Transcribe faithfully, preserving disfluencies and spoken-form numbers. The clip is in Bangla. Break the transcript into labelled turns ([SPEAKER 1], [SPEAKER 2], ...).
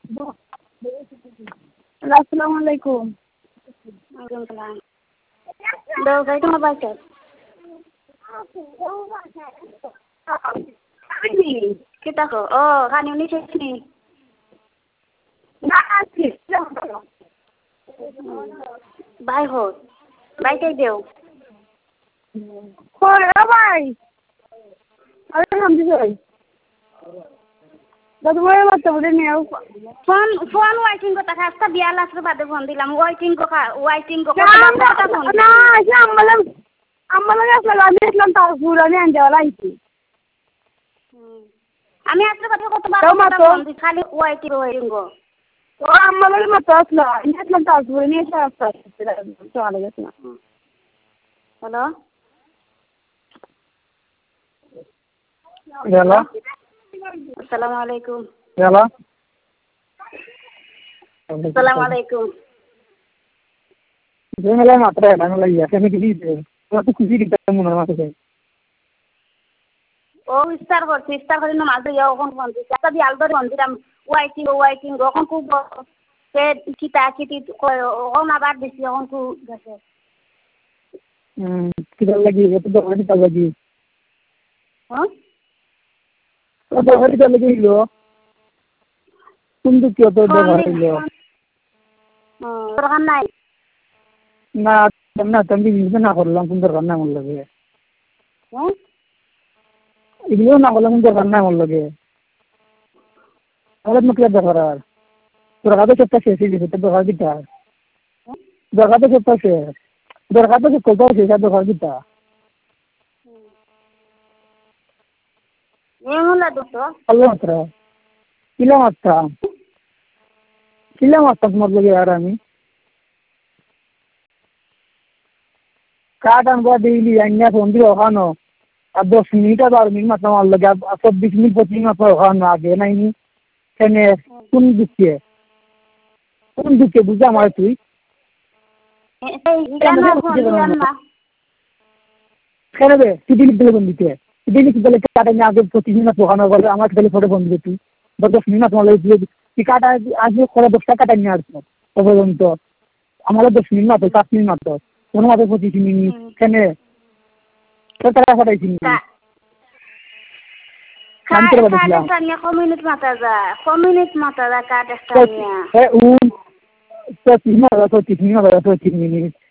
[SPEAKER 1] আসসালামু আলাইকুম। ওয়ালাইকুম সালাম। দাও যাই তোমার বাচ্চা। Kita ko, oh, kan ini sini. Nasi. Bye ho. Bye kay deo. Koi, bye. Ayo ham disoi. Dadu boy mata bole ni au. Phone phone waiting ko taka asta biya las ko bade phone dilam waiting ko ka waiting ko ka phone. Na, ya ammalam ammalam asla gani islam ta pura ni anje wala iti. আমি আসলে কথা কত বার বন্ধ খালি ওয়াইটি ওয়াইটিং গো ও আমাদের মত আসলো ইসলাম তো আসবে নিয়ে আসছে চলে গেছে না হ্যালো হ্যালো আসসালামু আলাইকুম হ্যালো আসসালামু আলাইকুম জেলা মাত্র না লাগিয়া কেন কি দিতে তো খুশি দিতে মনে মাথা ও স্টার করছি স্টার করে নামাজ দিয়া ওখান বন্ধু একটা দিয়ে আলদর মন্দিরাম ওয়াইটিং ওয়াইটিং ওখান খুব সে কিতা কিতি ওখান আবার বেশি ওখান খুব গেছে হুম কিতা লাগি এত দরকার কিতা লাগি হ্যাঁ ও দরকার কিতা লাগি লো তুমি কি তো দরকার লো হ্যাঁ দরকার নাই না না তুমি না করলাম কোন দরকার না আমার লাগে হ্যাঁ এগুলো না বললাম দরকার না আমার লগে আমার মতলব দরকার আর দরকার তো সবটা শেষ হয়ে গেছে দরকার কিটা দরকার তো সবটা শেষ দরকার তো কত শেষ আর দরকার কিটা ఏముందా దోస్తో అల్ల మాత్ర ఇలా మాత్ర ఇలా మాత్ర তোমার লগে আর আমি কাটান বা ডেইলি আইনা ফোন দিয়ে ওখানো আর দশ মিনিট আর বারো মিনিট মাত্র আমার লগে আর চব্বিশ মিনিট পঁচিশ মিনিট মাত্র ওখানো আগে নাইনি কেনে কোন দিকে কোন দিকে বুঝে আমার তুই কেন বে তুই দিলি দিলে বন্ধ দিতে দিলি কি বলে কাটা নিয়ে আগে পঁচিশ মিনিট ওখানো বলে আমার খালি ফটো বন্ধ দিতে তুই দশ মিনিট তোমার লগে তুই কাটা আজকে করে দশটা কাটা নিয়ে আসবো পর্যন্ত আমার দশ মিনিট মাত্র সাত মিনিট মাত্র কোনো মাত্র পঁচিশ মিনিট কেনে টাকা পাঠাইছি কমিউনিট মাতা যা কমিউনিট মাতা যা কাট একটা পঁচিশ মিনিট পঁচিশ মিনিট